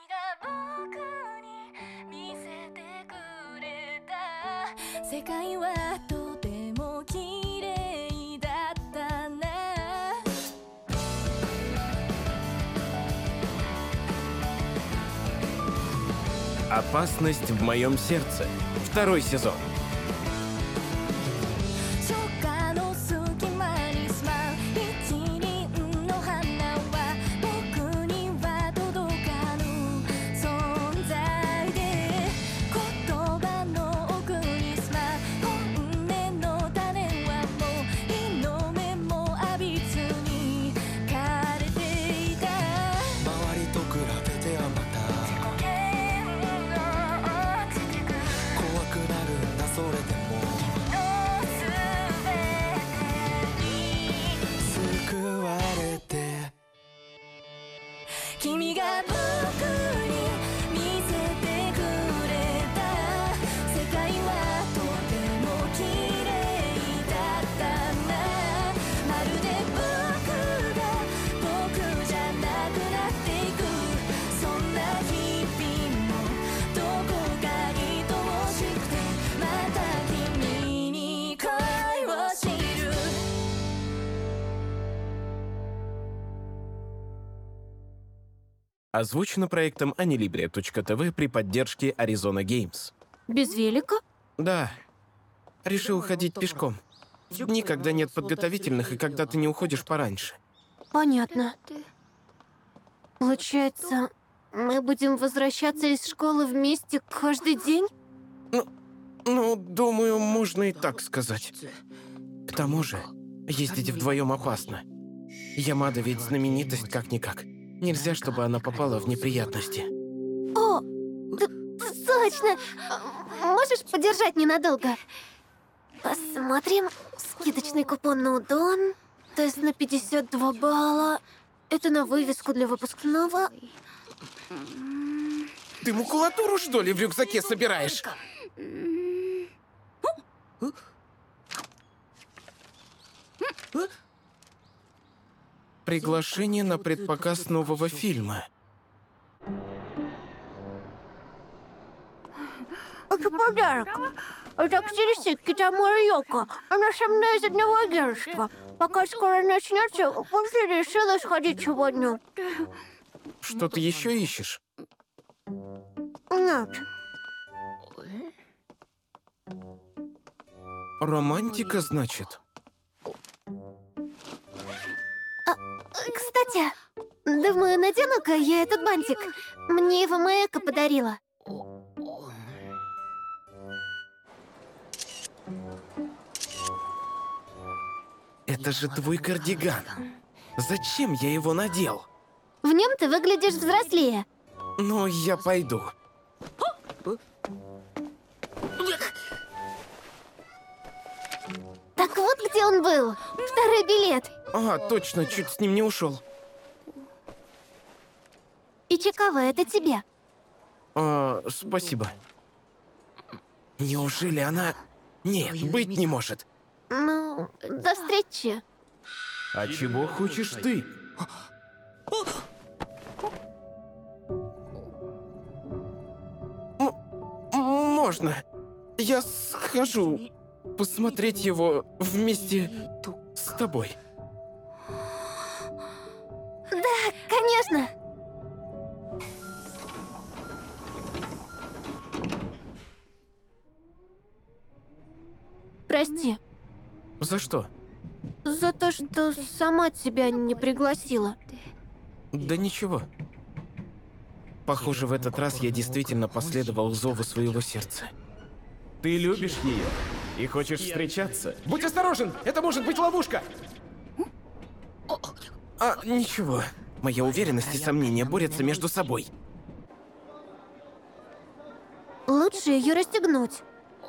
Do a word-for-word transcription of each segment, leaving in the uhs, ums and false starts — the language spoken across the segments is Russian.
Опасность в моем сердце. Второй сезон. Озвучено проектом Anilibria точка ти ви при поддержке Arizona Games. Без велика? Да. Решил ходить пешком. Дни, когда нет подготовительных и когда ты не уходишь пораньше. Понятно. Получается, мы будем возвращаться из школы вместе каждый день? Ну, ну, думаю, можно и так сказать. К тому же, ездить вдвоем опасно. Ямада ведь знаменитость как-никак. Нельзя, чтобы она попала в неприятности. О, точно! Можешь подержать ненадолго? Посмотрим. Скидочный купон на удон. Тест на пятьдесят два балла. Это на вывеску для выпускного. Ты макулатуру, что ли, в рюкзаке собираешь? Приглашение на предпоказ нового фильма. Это подарок. Это актриса Китамори Йоко. Она со мной из одного агентства. Пока скоро начнется, после решила сходить сегодня. Что ты еще ищешь? Нет. Романтика, значит? Кстати, думаю, надену-ка я этот бантик. Мне его Маэка подарила. Это же твой кардиган. Зачем я его надел? В нем ты выглядишь взрослее. Ну, я пойду. Так вот где он был. Второй билет. А, точно, чуть с ним не ушел. Ичикава, это тебе. А, спасибо. Неужели она... Нет, быть не может. Ну, до встречи. А чего хочешь ты? М- можно. Я схожу посмотреть его вместе с тобой. Да, конечно. Прости. За что? За то, что сама тебя не пригласила. Да ничего. Похоже, в этот раз я действительно последовал зову своего сердца. Ты любишь ее и хочешь встречаться? Будь осторожен! Это может быть ловушка! А, ничего. Моя уверенность и сомнения борются между собой. Лучше ее расстегнуть.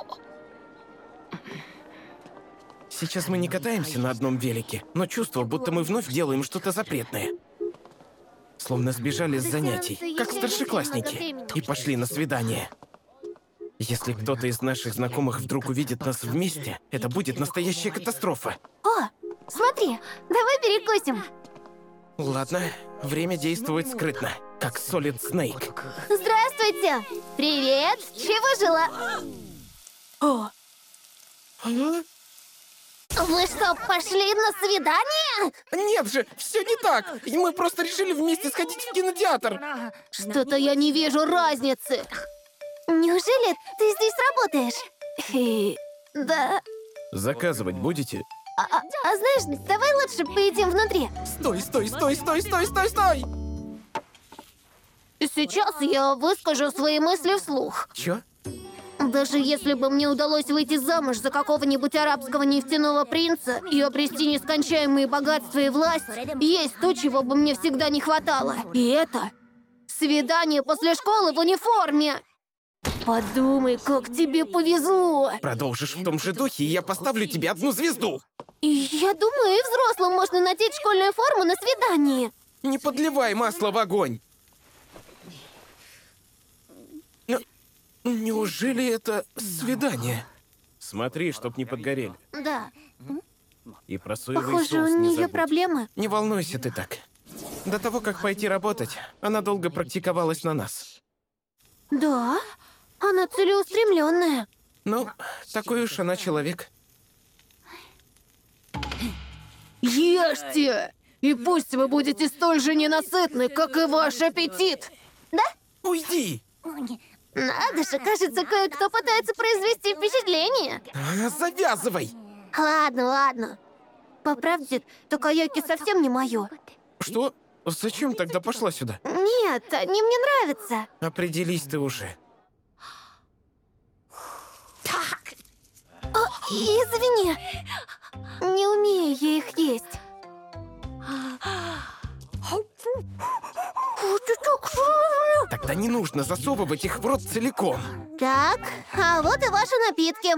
Сейчас мы не катаемся на одном велике, но чувство, будто мы вновь делаем что-то запретное. Словно сбежали с занятий, как старшеклассники, и пошли на свидание. Если кто-то из наших знакомых вдруг увидит нас вместе, это будет настоящая катастрофа. О, смотри, давай перекусим. Ладно, время действовать скрытно. как Solid Snake. Здравствуйте! Привет! Чего жила? О. А? Вы что, пошли на свидание? Нет же, все не так. Мы просто решили вместе сходить в кинотеатр. Что-то я не вижу разницы. Неужели ты здесь работаешь? Да. Заказывать будете? А, а- а знаешь, давай лучше поедим внутри. Стой, стой, стой, стой, стой, стой, стой! Сейчас я выскажу свои мысли вслух. Чё? Даже если бы мне удалось выйти замуж за какого-нибудь арабского нефтяного принца и обрести нескончаемые богатства и власть, есть то, чего бы мне всегда не хватало. И это свидание после школы в униформе. Подумай, как тебе повезло. Продолжишь в том же духе, и я поставлю тебе одну звезду. И я думаю, и взрослым можно надеть школьную форму на свидании. Не подливай масло в огонь. Но неужели это свидание? Смотри, чтоб не подгорели. Да, И про соевый похоже, соус у не нее забудь. проблемы. Не волнуйся ты так. До того, как пойти работать, она долго практиковалась на нас. Да, она целеустремленная. Ну, такой уж она человек. Ешьте! И пусть вы будете столь же ненасытны, как и ваш аппетит. Да? Уйди! Надо же, кажется, кое-кто пытается произвести впечатление. А, завязывай! Ладно, ладно. По правде, токайоки совсем не мое. Что? Зачем тогда пошла сюда? Нет, они мне нравятся. Определись ты уже. О, извини. Не умею я их есть. Тогда не нужно засовывать их в рот целиком. Так, а вот и ваши напитки.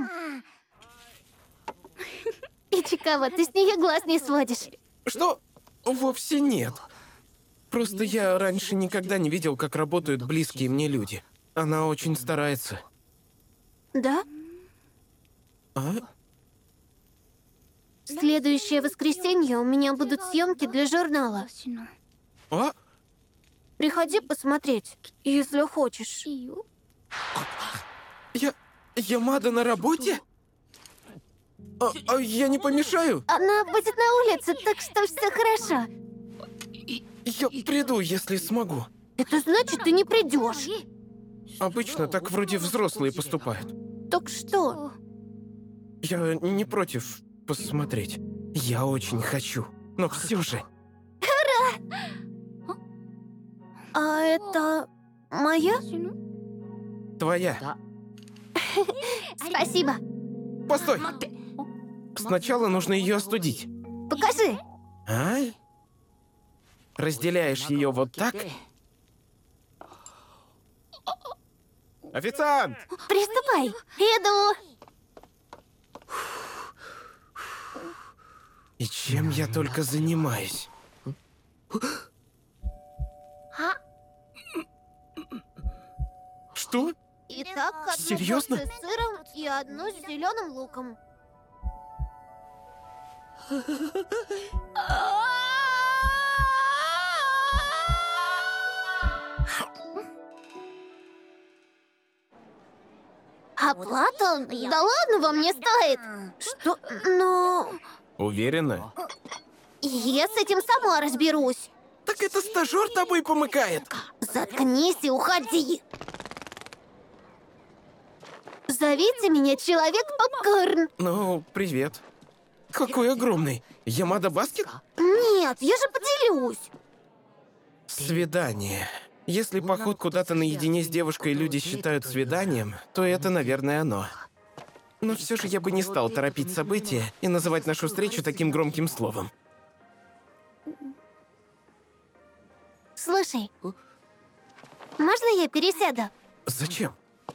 Ичикава, ты с нее глаз не сводишь. Что? Вовсе нет. Просто я раньше никогда не видел, как работают близкие мне люди. Она очень старается. Да? А? В следующее воскресенье у меня будут съемки для журнала. А? Приходи посмотреть, если хочешь. Я... Ямада на работе? А, а я не помешаю? Она будет на улице, так что все хорошо. Я приду, если смогу. Это значит, ты не придешь. Обычно так вроде взрослые поступают. Так что? Я не против посмотреть. Я очень хочу. Но все же... А это моя? Твоя. Спасибо. Постой! Сначала нужно ее остудить. Покажи. А? Разделяешь ее вот так? Официант! Приступай. Иду. И чем я только занимаюсь? Что? Итак, одну Серьезно? порцию с сыром и одну с зеленым луком. Оплата? Да ладно вам не стоит. Что? Ну, Уверена? я с этим сама разберусь. Так это стажер тобой помыкает. Заткнись и уходи. Зовите меня Человек-попкорн. Ну, привет. Какой огромный. Ямада Баскет? Нет, я же поделюсь. Свидание. Если поход куда-то наедине с девушкой люди считают свиданием, то это, наверное, оно. Но все же я бы не стал торопить события и называть нашу встречу таким громким словом. Слушай, можно я пересяду? Зачем?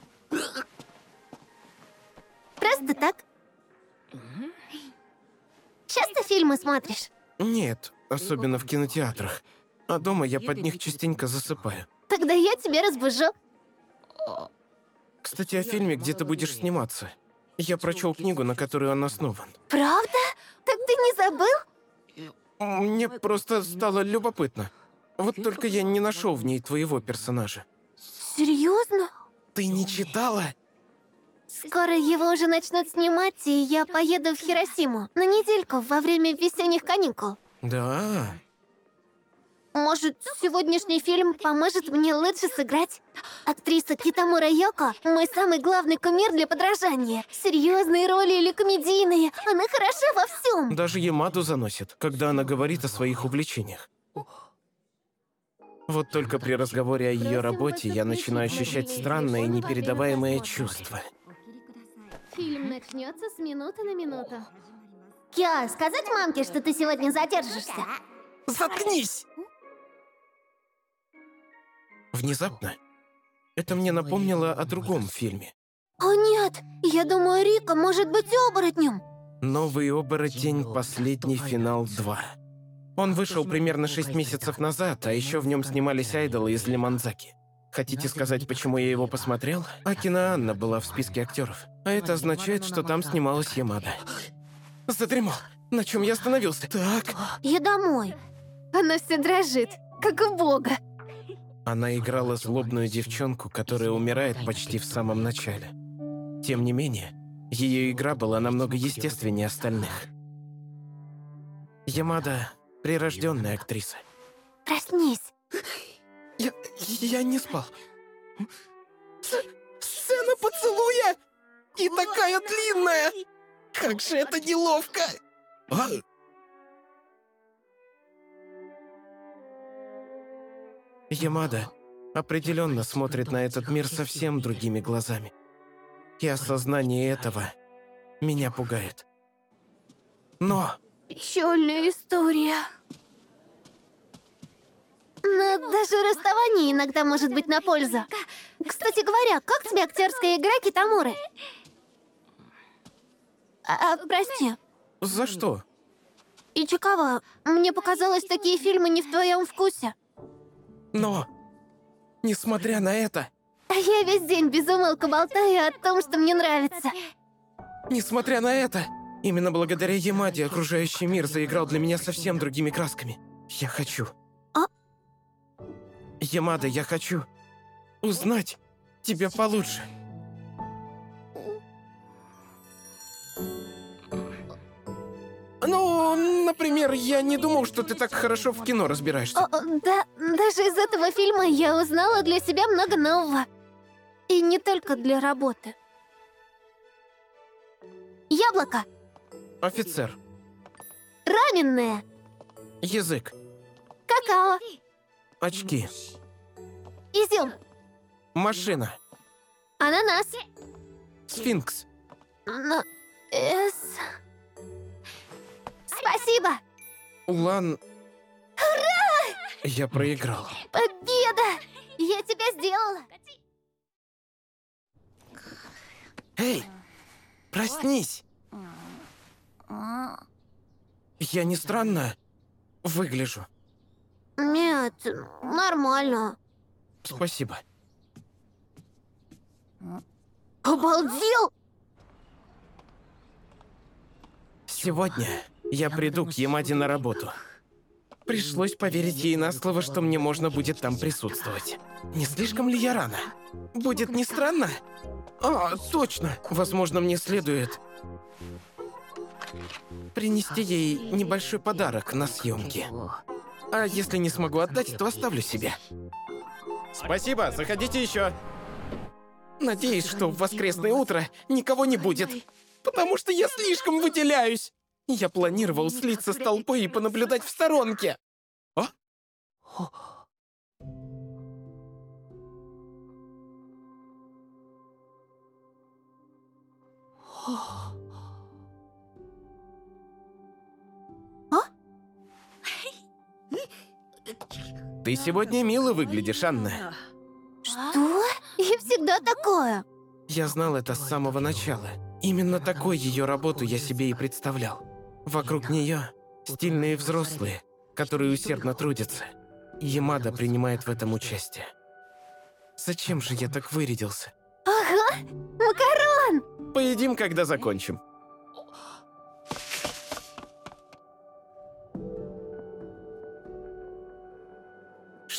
Просто так. Часто фильмы смотришь? Нет, особенно в кинотеатрах. А дома я под них частенько засыпаю. Тогда я тебя разбужу. Кстати, о фильме, где ты будешь сниматься. Я прочел книгу, на которой он основан. Правда? Так ты не забыл? Мне просто стало любопытно. Вот только я не нашел в ней твоего персонажа. Серьезно? Ты не читала? Скоро его уже начнут снимать, и я поеду в Хиросиму на недельку во время весенних каникул. Да. Может, сегодняшний фильм поможет мне лучше сыграть? Актриса Китамура Йоко – мой самый главный кумир для подражания. Серьезные роли или комедийные, она хороша во всем. Даже Ямаду заносит, когда она говорит о своих увлечениях. Вот только при разговоре о ее работе я начинаю ощущать странное и непередаваемое чувство. Фильм начнется с минуты на минуту. Киа, сказать мамке, что ты сегодня задержишься? Заткнись! Внезапно это мне напомнило о другом фильме. О нет, я думаю, Рика может быть оборотнем. «Новый оборотень. Последний финал два». Он вышел примерно шесть месяцев назад, а еще в нем снимались айдолы из Лимонзаки. Хотите сказать, почему я его посмотрел? Акина Анна была в списке актеров. А это означает, что там снималась Ямада. Задремал. На чем я остановился? Так. Я домой. Она все дрожит, как у бога. Она играла злобную девчонку, которая умирает почти в самом начале. Тем не менее, ее игра была намного естественнее остальных. Ямада — прирожденная актриса. Проснись. Я... я не спал. С... Сцена поцелуя! И такая длинная! Как же это неловко! А? Ямада определенно смотрит на этот мир совсем другими глазами. И осознание этого меня пугает. Но... Печальная история. Но даже расставание иногда может быть на пользу. Кстати говоря, как тебе актерская игра Китамуры? А, прости. За что? Ичикава, мне показалось, такие фильмы не в твоем вкусе. Но, несмотря на это... Я весь день без умолку болтаю о том, что мне нравится. Несмотря на это, именно благодаря Ямаде окружающий мир заиграл для меня совсем другими красками. Я хочу... А? Ямада, я хочу узнать тебя получше. Ну, например, я не думал, что ты так хорошо в кино разбираешься. О, да, даже из этого фильма я узнала для себя много нового. И не только для работы. Яблоко. Офицер. Раменное. Язык. Какао. Очки. Изюм. Машина. Ананас. Сфинкс. Но... Эс... Спасибо. Улан... Ура! Я проиграл. Победа! Я тебя сделала. Эй, проснись. Я не странно выгляжу? Нет, нормально. Спасибо. Обалдел! Сегодня я приду к Ямаде на работу. Пришлось поверить ей на слово, что мне можно будет там присутствовать. Не слишком ли я рано? Будет не странно? А, точно. Возможно, мне следует принести ей небольшой подарок на съемки. А если не смогу отдать, то оставлю себе. Спасибо, заходите еще. Надеюсь, что в воскресное утро никого не будет, потому что я слишком выделяюсь. Я планировал слиться с толпой и понаблюдать в сторонке. А? Ты сегодня мило выглядишь, Анна. Что? Я всегда такое. Я знал это с самого начала. Именно такой ее работу я себе и представлял. Вокруг нее стильные взрослые, которые усердно трудятся. Ямада принимает в этом участие. Зачем же я так вырядился? Ага, макарон! Поедим, когда закончим.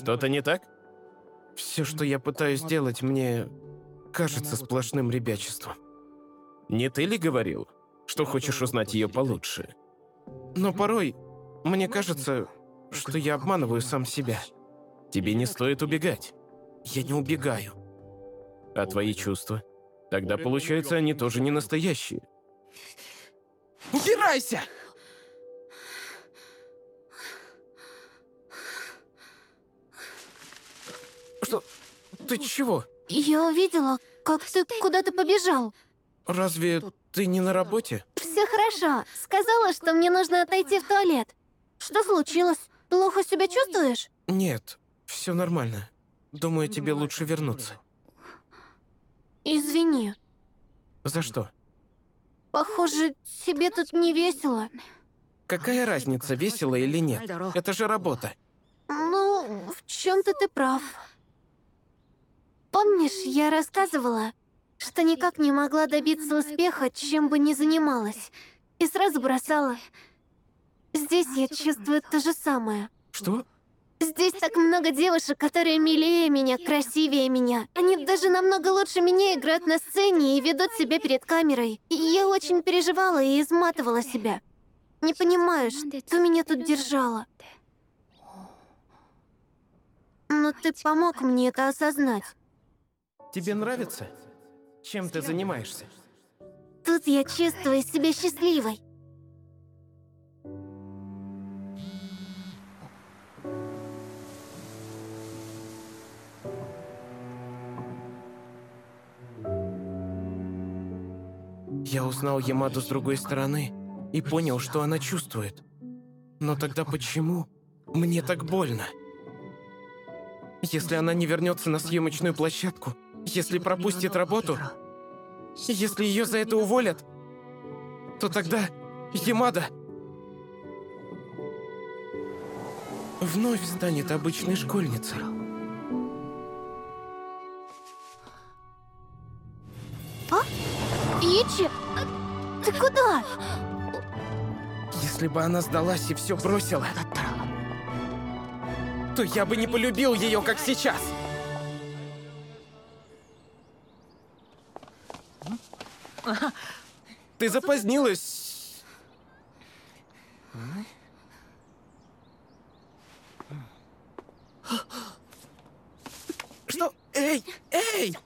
Что-то не так? Все, что я пытаюсь сделать, мне кажется сплошным ребячеством. Не ты ли говорил, что хочешь узнать ее получше? Но порой мне кажется, что я обманываю сам себя. Тебе не стоит убегать. Я не убегаю. А твои чувства? Тогда, получается, они тоже не настоящие. Убирайся! Что? Ты чего? Я увидела, как ты куда-то побежал. Разве ты не на работе? Все хорошо. Сказала, что мне нужно отойти в туалет. Что случилось? Плохо себя чувствуешь? Нет, все нормально. Думаю, тебе лучше вернуться. Извини. За что? Похоже, тебе тут не весело. Какая разница, весело или нет? Это же работа. Ну, в чем-то ты прав. Помнишь, я рассказывала, что никак не могла добиться успеха, чем бы ни занималась, и сразу бросала. Здесь я чувствую то же самое. Что? Здесь так много девушек, которые милее меня, красивее меня. Они даже намного лучше меня играют на сцене и ведут себя перед камерой. И я очень переживала и изматывала себя. Не понимаю, что меня тут держало. Но ты помог мне это осознать. Тебе нравится? Чем ты занимаешься? Тут я чувствую себя счастливой. Я узнал Ямаду с другой стороны и понял, что она чувствует. Но тогда почему мне так больно? Если она не вернется на съемочную площадку, если пропустит работу, если ее за это уволят, то тогда Ямада вновь станет обычной школьницей. А? Ичи? Ты куда? Если бы она сдалась и все бросила, то я бы не полюбил ее, как сейчас. Ты запозднилась. Что? Эй, эй!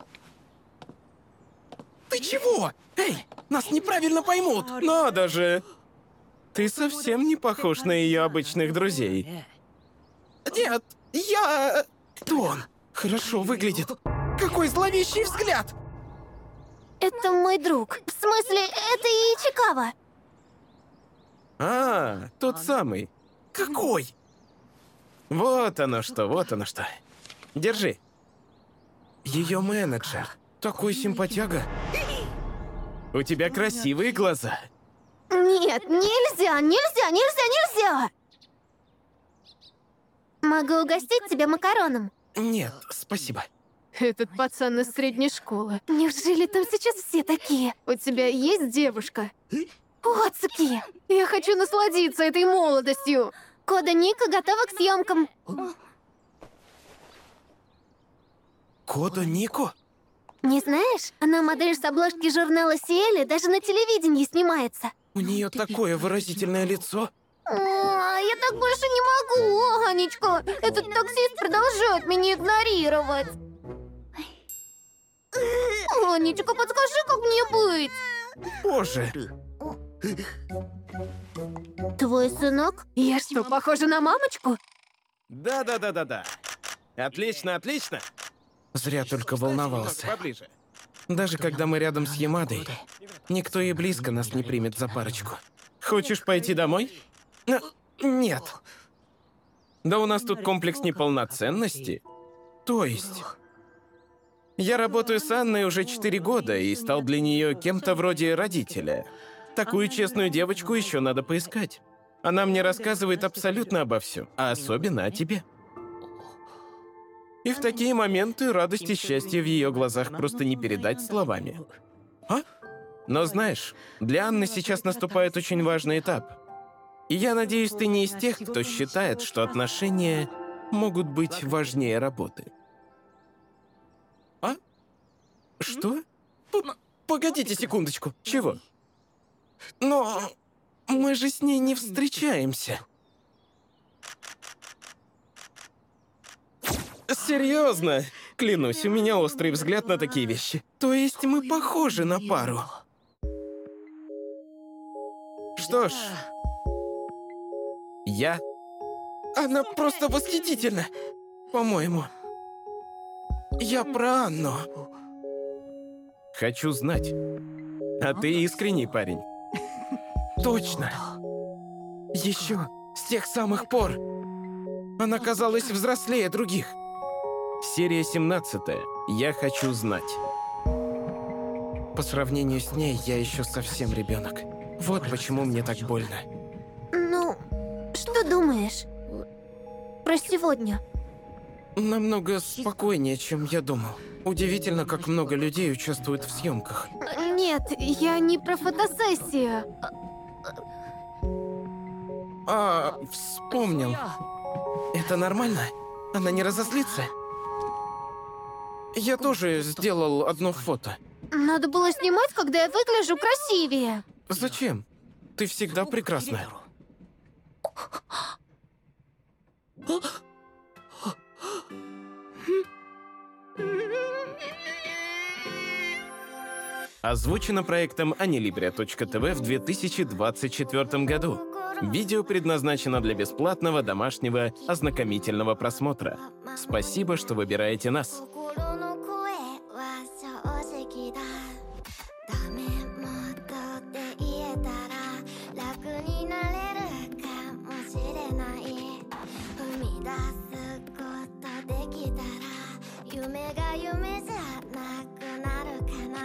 Ты чего? Эй, нас неправильно поймут. Надо же. Ты совсем не похож на ее обычных друзей. Нет, я... Кто он? Хорошо выглядит. Какой зловещий взгляд! Это мой друг. В смысле, это Ичикава. А, тот самый. Какой? Вот оно что, вот оно что. Держи. Ее менеджер. Такой симпатяга. У тебя красивые глаза. Нет, нельзя, нельзя, нельзя, нельзя! Могу угостить тебя макароном. Нет, спасибо. Этот пацан из средней школы. Неужели там сейчас все такие? У тебя есть девушка? Оцуки! Я хочу насладиться этой молодостью. Кода Ника готова к съемкам. Кода Нико? Не знаешь, она модель с обложки журнала Сиэли, даже на телевидении снимается. У нее такое выразительное лицо. О, я так больше не могу, Анечка. Этот таксист продолжает меня игнорировать. Анечка, подскажи, как мне быть? Боже. Твой сынок? Я что, похожа на мамочку? Да-да-да-да-да. Отлично, отлично. Зря только волновался. Поближе. Даже когда мы рядом с Ямадой, никто и близко нас не примет за парочку. Хочешь пойти домой? Н- Нет. Да у нас тут комплекс неполноценности. То есть... Я работаю с Анной уже четыре года и стал для нее кем-то вроде родителя. Такую честную девочку еще надо поискать. Она мне рассказывает абсолютно обо всем, а особенно о тебе. И в такие моменты радость и счастье в ее глазах просто не передать словами. А? Но знаешь, для Анны сейчас наступает очень важный этап. И я надеюсь, ты не из тех, кто считает, что отношения могут быть важнее работы. А? Что? П- Погодите секундочку. Чего? Но мы же с ней не встречаемся. Серьезно? Клянусь, у меня острый взгляд на такие вещи. То есть мы похожи на пару. Что ж, я... Она просто восхитительна, по-моему. Я про Анну. Хочу знать. А ты искренний парень. Точно. Еще с тех самых пор. Она казалась взрослее других. Серия семнадцатая. Я хочу знать. По сравнению с ней, я еще совсем ребенок. Вот почему мне так больно. Ну, что думаешь про сегодня? Намного спокойнее, чем я думал. Удивительно, как много людей участвуют в съемках. Нет, я не про фотосессию. А, вспомнил. Это нормально? Она не разозлится? Я тоже сделал одно фото. Надо было снимать, когда я выгляжу красивее. Зачем? Ты всегда прекрасна. Озвучено проектом Анилибрия точка тэ вэ в две тысячи двадцать четвёртом году. Видео предназначено для бесплатного домашнего ознакомительного просмотра. Спасибо, что выбираете нас. 心の声は正直だダメもっとって言えたら楽になれるかもしれない踏み出すことできたら夢が夢じゃなくなるかな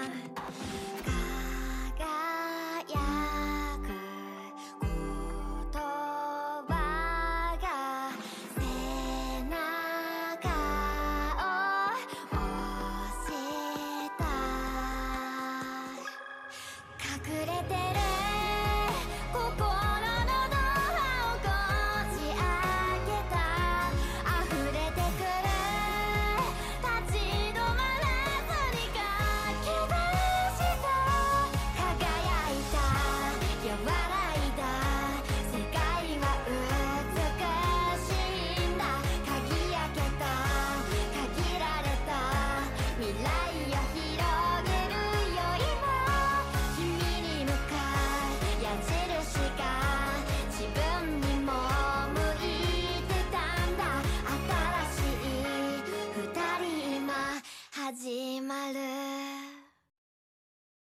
輝く言葉が背中を押した隠れてる心のドアをこじ開けた溢れてくる立ち止まらずに駆け出した輝いた和らいだ世界は美しいんだ鍵開けた限られた未来を広げるよ今君に向かう矢印が自分にも向いてたんだ新しい二人今始まる